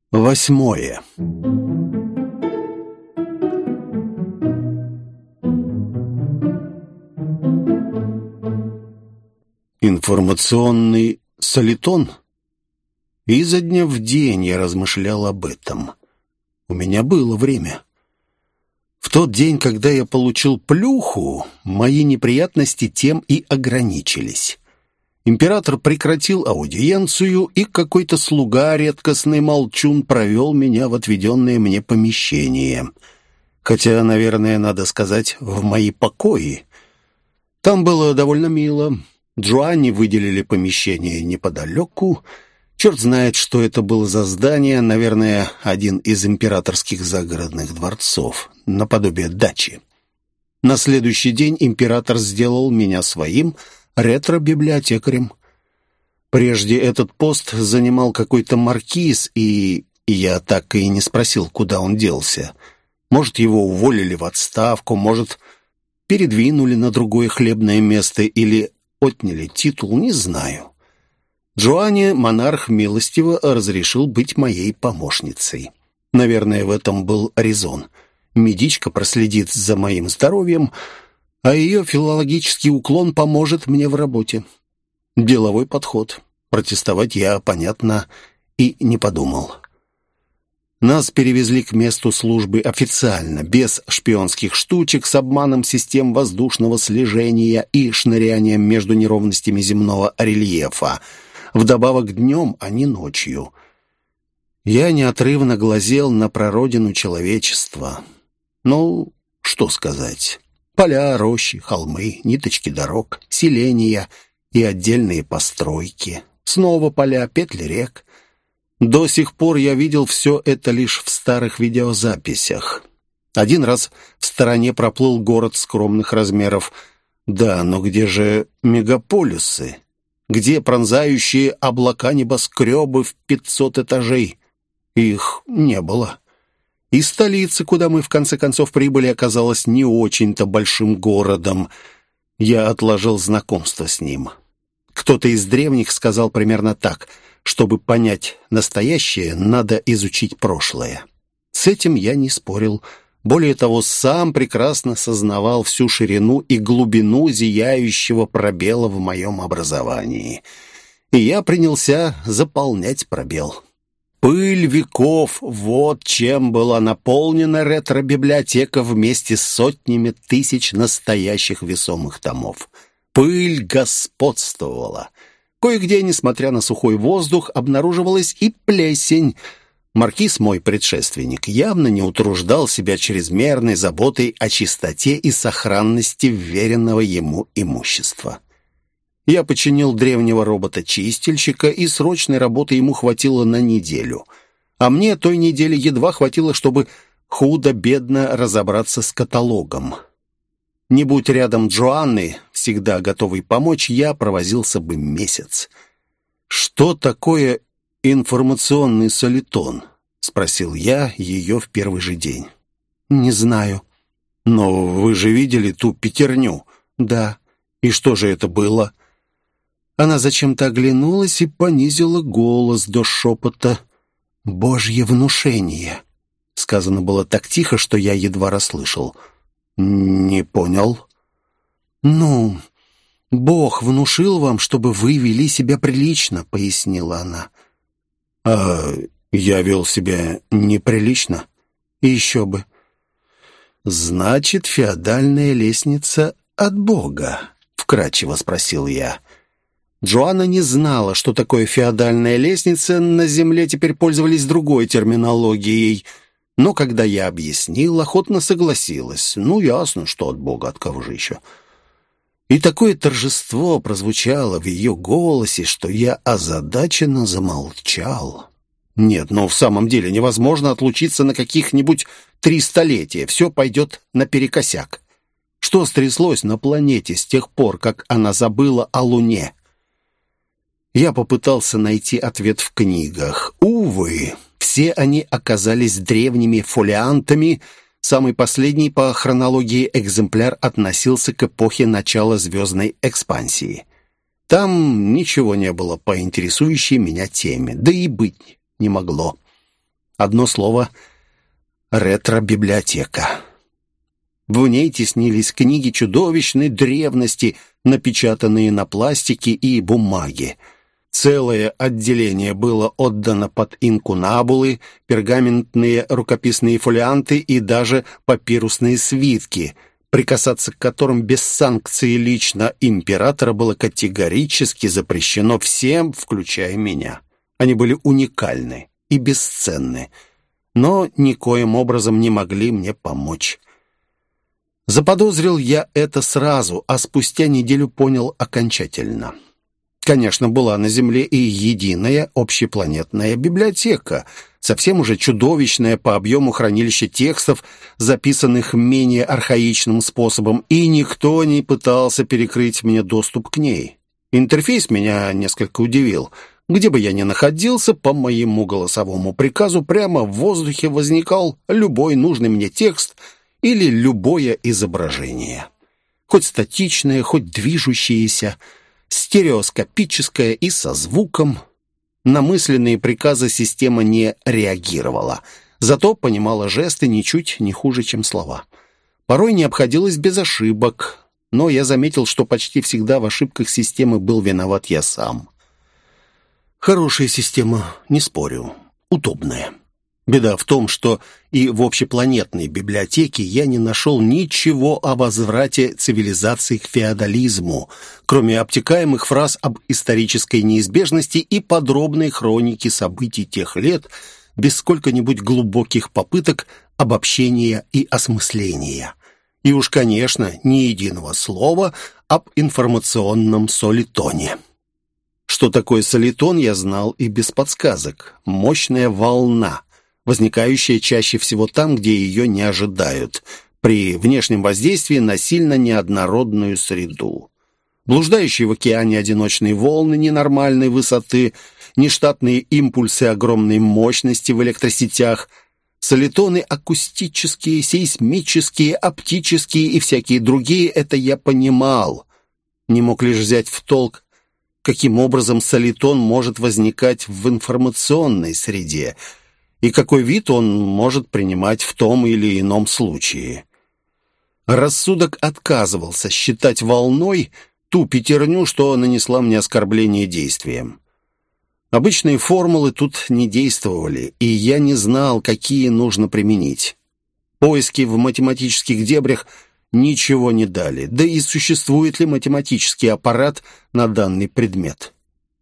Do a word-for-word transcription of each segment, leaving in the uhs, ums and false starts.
Восьмое. Информационный солитон? Изо дня в день я размышлял об этом. У меня было время. В тот день, когда я получил плюху, мои неприятности тем и ограничились. Император прекратил аудиенцию, и какой-то слуга, редкостный молчун, провел меня в отведенное мне помещение. Хотя, наверное, надо сказать, в мои покои. Там было довольно мило. Джоанне выделили помещение неподалеку. Черт знает, что это было за здание. Наверное, один из императорских загородных дворцов, наподобие дачи. На следующий день император сделал меня своим ретро-библиотекарем. Прежде этот пост занимал какой-то маркиз, и я так и не спросил, куда он делся. Может, его уволили в отставку, может, передвинули на другое хлебное место или отняли титул, не знаю. Джоанне монарх милостиво разрешил быть моей помощницей. Наверное, в этом был резон. Медичка проследит за моим здоровьем, а ее филологический уклон поможет мне в работе. Деловой подход. Протестовать я, понятно, и не подумал. Нас перевезли к месту службы официально, без шпионских штучек, с обманом систем воздушного слежения и шнырянием между неровностями земного рельефа. Вдобавок днем, а не ночью. Я неотрывно глазел на прародину человечества. Ну, что сказать. Поля, рощи, холмы, ниточки дорог, селения и отдельные постройки. Снова поля, петли рек. До сих пор я видел все это лишь в старых видеозаписях. Один раз в стороне проплыл город скромных размеров. Да, но где же мегаполисы? Где пронзающие облака небоскребы в пятьсот этажей? Их не было. И столица, куда мы в конце концов прибыли, оказалась не очень-то большим городом. Я отложил знакомство с ним. Кто-то из древних сказал примерно так: чтобы понять настоящее, надо изучить прошлое. С этим я не спорил. Более того, сам прекрасно сознавал всю ширину и глубину зияющего пробела в моем образовании. И я принялся заполнять пробел. Пыль веков — вот чем была наполнена ретро-библиотека вместе с сотнями тысяч настоящих весомых томов. Пыль господствовала. Кое-где, несмотря на сухой воздух, обнаруживалась и плесень. Маркиз, мой предшественник, явно не утруждал себя чрезмерной заботой о чистоте и сохранности вверенного ему имущества. Я починил древнего робота-чистильщика, и срочной работы ему хватило на неделю. А мне той недели едва хватило, чтобы худо-бедно разобраться с каталогом. Не будь рядом Джоанны, всегда готовый помочь, я провозился бы месяц. «Что такое информационный солитон?» — спросил я ее в первый же день. «Не знаю». «Но вы же видели ту пятерню?» «Да». «И что же это было?» Она зачем-то оглянулась и понизила голос до шепота. «Божье внушение». Сказано было так тихо, что я едва расслышал. «Не понял». «Ну, Бог внушил вам, чтобы вы вели себя прилично», — пояснила она. «А я вел себя неприлично?» «Еще бы». «Значит, феодальная лестница от Бога?» — вкратчиво спросил я. Джоанна не знала, что такое феодальная лестница, на земле теперь пользовались другой терминологией. Но когда я объяснил, охотно согласилась. Ну, ясно, что от Бога, от кого же еще. И такое торжество прозвучало в ее голосе, что я озадаченно замолчал. Нет, но в самом деле невозможно отлучиться на каких-нибудь три столетия. Все пойдет наперекосяк. Что стряслось на планете с тех пор, как она забыла о Луне? Я попытался найти ответ в книгах. Увы, все они оказались древними фолиантами. Самый последний по хронологии экземпляр относился к эпохе начала звездной экспансии. Там ничего не было по интересующей меня теме, да и быть не могло. Одно слово — ретро-библиотека. В ней теснились книги чудовищной древности, напечатанные на пластике и бумаге. Целое отделение было отдано под инкунабулы, пергаментные рукописные фолианты и даже папирусные свитки, прикасаться к которым без санкции лично императора было категорически запрещено всем, включая меня. Они были уникальны и бесценны, но никоим образом не могли мне помочь. Заподозрил я это сразу, а спустя неделю понял окончательно. Конечно, была на Земле и единая общепланетная библиотека, совсем уже чудовищное по объему хранилище текстов, записанных менее архаичным способом, и никто не пытался перекрыть мне доступ к ней. Интерфейс меня несколько удивил. Где бы я ни находился, по моему голосовому приказу прямо в воздухе возникал любой нужный мне текст или любое изображение. Хоть статичное, хоть движущееся, стереоскопическое и со звуком. На мысленные приказы система не реагировала, зато понимала жесты ничуть не хуже, чем слова. Порой не обходилось без ошибок, но я заметил, что почти всегда в ошибках системы был виноват я сам. Хорошая система, не спорю, удобная. Беда в том, что и в общепланетной библиотеке я не нашел ничего о возврате цивилизации к феодализму, кроме обтекаемых фраз об исторической неизбежности и подробной хроники событий тех лет, без сколько-нибудь глубоких попыток обобщения и осмысления. И уж, конечно, ни единого слова об информационном солитоне. Что такое солитон, я знал и без подсказок. Мощная волна, возникающая чаще всего там, где ее не ожидают, при внешнем воздействии на сильно неоднородную среду. Блуждающие в океане одиночные волны ненормальной высоты, нештатные импульсы огромной мощности в электросетях, солитоны акустические, сейсмические, оптические и всякие другие, это я понимал. Не мог лишь взять в толк, каким образом солитон может возникать в информационной среде, и какой вид он может принимать в том или ином случае. Рассудок отказывался считать волной ту пятерню, что нанесла мне оскорбление действием. Обычные формулы тут не действовали, и я не знал, какие нужно применить. Поиски в математических дебрях ничего не дали, да и существует ли математический аппарат на данный предмет.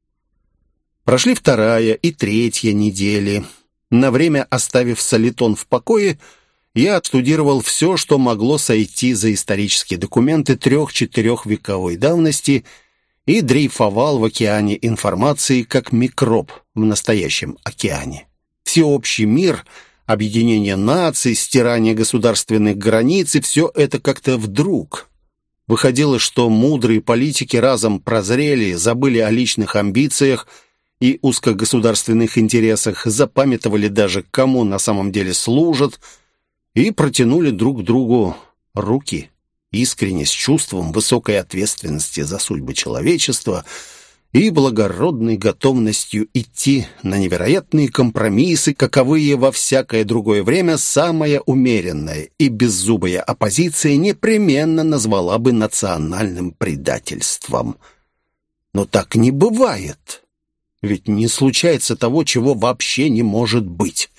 Прошли вторая и третья недели. На время оставив солитон в покое, я отстудировал все, что могло сойти за исторические документы трех-четырехвековой давности и дрейфовал в океане информации, как микроб в настоящем океане. Всеобщий мир, объединение наций, стирание государственных границ, и все это как-то вдруг. Выходило, что мудрые политики разом прозрели, забыли о личных амбициях и узкогосударственных интересах, запамятовали даже, кому на самом деле служат, и протянули друг другу руки, искренне, с чувством высокой ответственности за судьбы человечества и благородной готовностью идти на невероятные компромиссы, каковые во всякое другое время самая умеренная и беззубая оппозиция непременно назвала бы национальным предательством. Но так не бывает. Ведь не случается того, чего вообще не может быть.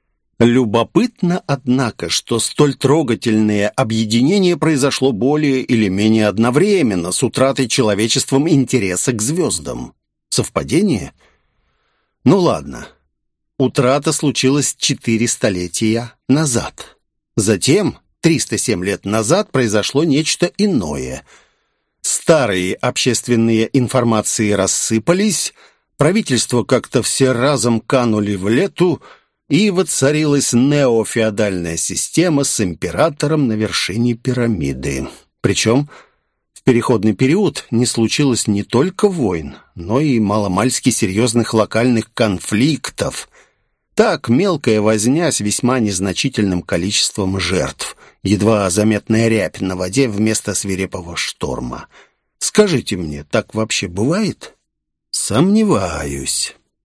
Любопытно, однако, что столь трогательное объединение произошло более или менее одновременно с утратой человечеством интереса к звездам. Совпадение? Ну ладно. Утрата случилась четыре столетия назад. Затем, триста семь лет назад, произошло нечто иное. Старые общественные информации рассыпались, правительства как-то все разом канули в лету, и воцарилась неофеодальная система с императором на вершине пирамиды. Причем в переходный период не случилось не только войн, но и маломальски серьезных локальных конфликтов. Так, мелкая возня с весьма незначительным количеством жертв, едва заметная рябь на воде вместо свирепого шторма. Скажите мне, так вообще бывает? Сомневаюсь.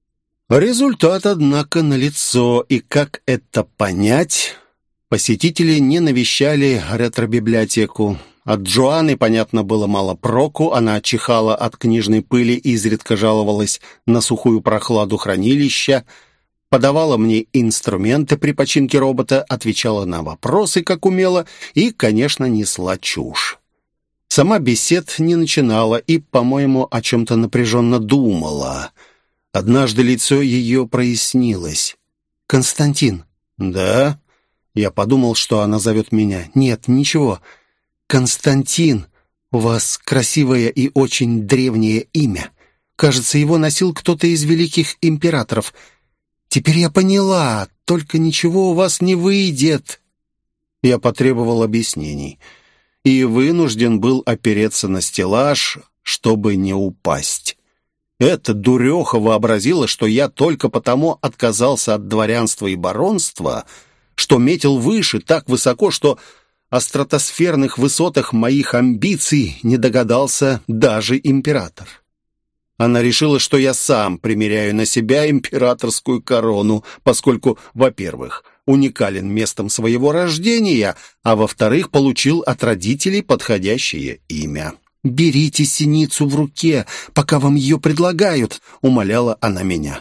Результат, однако, налицо, и как это понять? Посетители не навещали ретро-библиотеку. От Джоанны, понятно, было мало проку, она чихала от книжной пыли, изредка жаловалась на сухую прохладу хранилища, подавала мне инструменты при починке робота, отвечала на вопросы, как умела, и, конечно, несла чушь. Сама бесед не начинала и, по-моему, о чем-то напряженно думала. Однажды лицо ее прояснилось. «Константин». «Да?» Я подумал, что она зовет меня. «Нет, ничего. Константин. У вас красивое и очень древнее имя. Кажется, его носил кто-то из великих императоров. Теперь я поняла, только ничего у вас не выйдет». Я потребовал объяснений и вынужден был опереться на стеллаж, чтобы не упасть. Эта дуреха вообразила, что я только потому отказался от дворянства и баронства, что метил выше, так высоко, что о стратосферных высотах моих амбиций не догадался даже император. Она решила, что я сам примеряю на себя императорскую корону, поскольку, во-первых, уникален местом своего рождения, а во-вторых, получил от родителей подходящее имя. «Берите синицу в руке, пока вам ее предлагают», — умоляла она меня.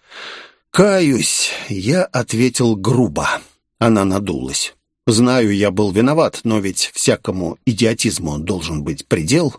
«Каюсь», — я ответил грубо. Она надулась. «Знаю, я был виноват, но ведь всякому идиотизму должен быть предел».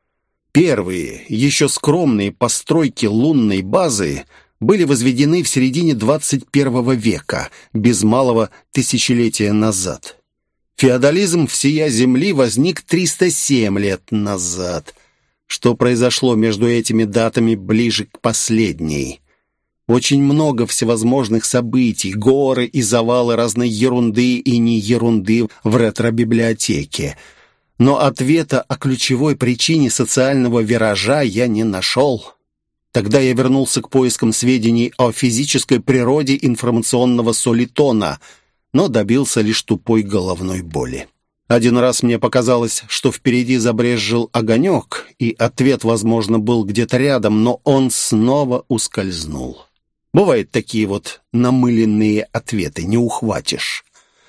Первые, еще скромные постройки лунной базы были возведены в середине двадцать первого века, без малого тысячелетия назад. Феодализм всея Земли возник триста семь лет назад. Что произошло между этими датами ближе к последней? Очень много всевозможных событий, горы и завалы разной ерунды и не ерунды в ретро-библиотеке. Но ответа о ключевой причине социального виража я не нашел. Тогда я вернулся к поискам сведений о физической природе информационного солитона, но добился лишь тупой головной боли. Один раз мне показалось, что впереди забрезжил огонек, и ответ, возможно, был где-то рядом, но он снова ускользнул. Бывают такие вот намыленные ответы, не ухватишь.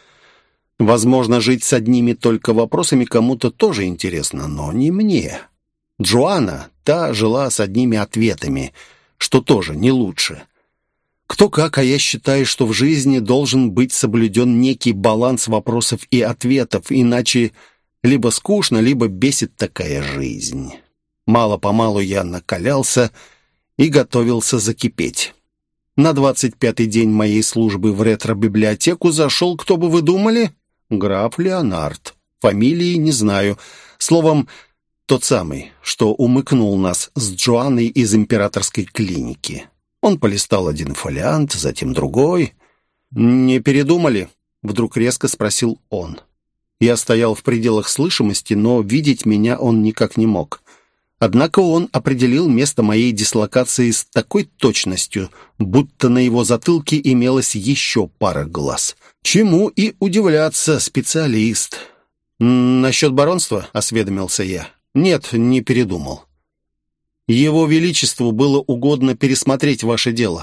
Возможно, жить с одними только вопросами кому-то тоже интересно, но не мне. Джоанна, та жила с одними ответами, что тоже не лучше. Кто как, а я считаю, что в жизни должен быть соблюден некий баланс вопросов и ответов, иначе либо скучно, либо бесит такая жизнь. Мало-помалу я накалялся и готовился закипеть. На двадцать пятый день моей службы в ретро-библиотеку зашел, кто бы вы думали? Граф Леонард. Фамилии не знаю. Словом, тот самый, что умыкнул нас с Джоанной из императорской клиники. Он полистал один фолиант, затем другой. «Не передумали?» — вдруг резко спросил он. Я стоял в пределах слышимости, но видеть меня он никак не мог. Однако он определил место моей дислокации с такой точностью, будто на его затылке имелось еще пара глаз. Чему и удивляться, специалист. «Насчет баронства?» — осведомился я. «Нет, не передумал. Его Величеству было угодно пересмотреть ваше дело.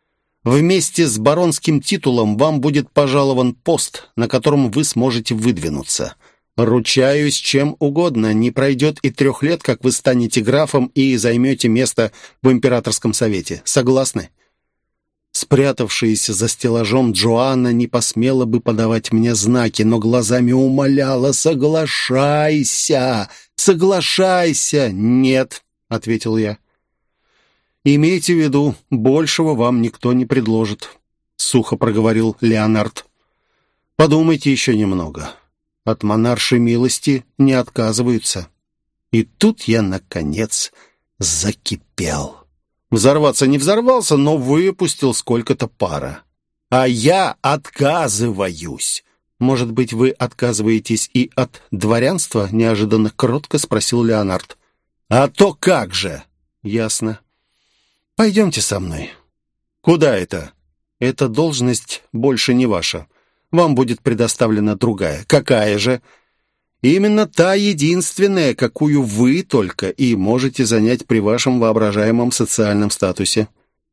Вместе с баронским титулом вам будет пожалован пост, на котором вы сможете выдвинуться. Ручаюсь, чем угодно, не пройдет и трех лет, как вы станете графом и займете место в императорском совете. Согласны?» Спрятавшаяся за стеллажом Джоанна не посмела бы подавать мне знаки, но глазами умоляла: «Соглашайся! Соглашайся!» «Нет», — ответил я. «Имейте в виду, большего вам никто не предложит», — сухо проговорил Леонард. «Подумайте еще немного. От монаршей милости не отказываются». И тут я, наконец, закипел. Взорваться не взорвался, но выпустил сколько-то пара. «А я отказываюсь!» «Может быть, вы отказываетесь и от дворянства?» — неожиданно кротко спросил Леонард. «А то как же!» «Ясно. Пойдемте со мной». «Куда это?» «Эта должность больше не ваша. Вам будет предоставлена другая». «Какая же?» «Именно та единственная, какую вы только и можете занять при вашем воображаемом социальном статусе».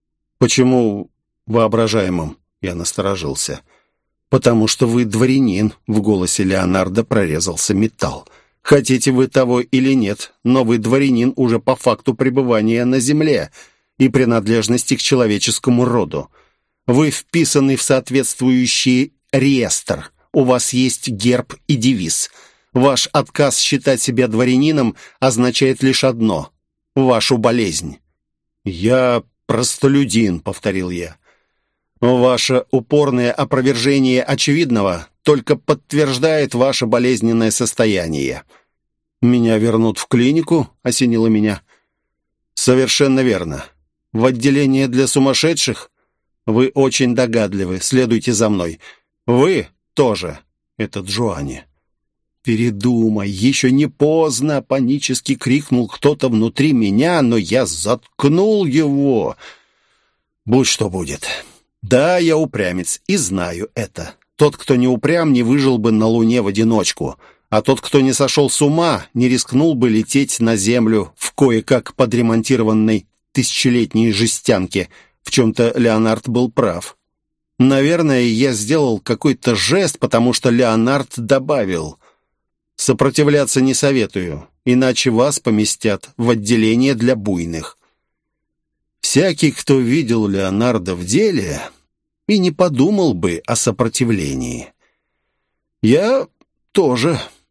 «Почему воображаемым?» Я насторожился. «Потому что вы дворянин», — в голосе Леонардо прорезался металл. «Хотите вы того или нет, но вы дворянин уже по факту пребывания на земле и принадлежности к человеческому роду. Вы вписаны в соответствующий реестр. У вас есть герб и девиз. Ваш отказ считать себя дворянином означает лишь одно — вашу болезнь». «Я простолюдин», — повторил я. «Ваше упорное опровержение очевидного только подтверждает ваше болезненное состояние». «Меня вернут в клинику?» — осенило меня. «Совершенно верно. В отделение для сумасшедших? Вы очень догадливы. Следуйте за мной. Вы тоже». Это Джоанни. «Передумай, еще не поздно!» — панически крикнул кто-то внутри меня, но я заткнул его. «Будь что будет. Да, я упрямец, и знаю это. Тот, кто не упрям, не выжил бы на Луне в одиночку, а тот, кто не сошел с ума, не рискнул бы лететь на Землю в кое-как подремонтированной тысячелетней жестянке». В чем-то Леонард был прав. Наверное, я сделал какой-то жест, потому что Леонард добавил: «Сопротивляться не советую, иначе вас поместят в отделение для буйных». Всякий, кто видел Леонардо в деле, и не подумал бы о сопротивлении. Я тоже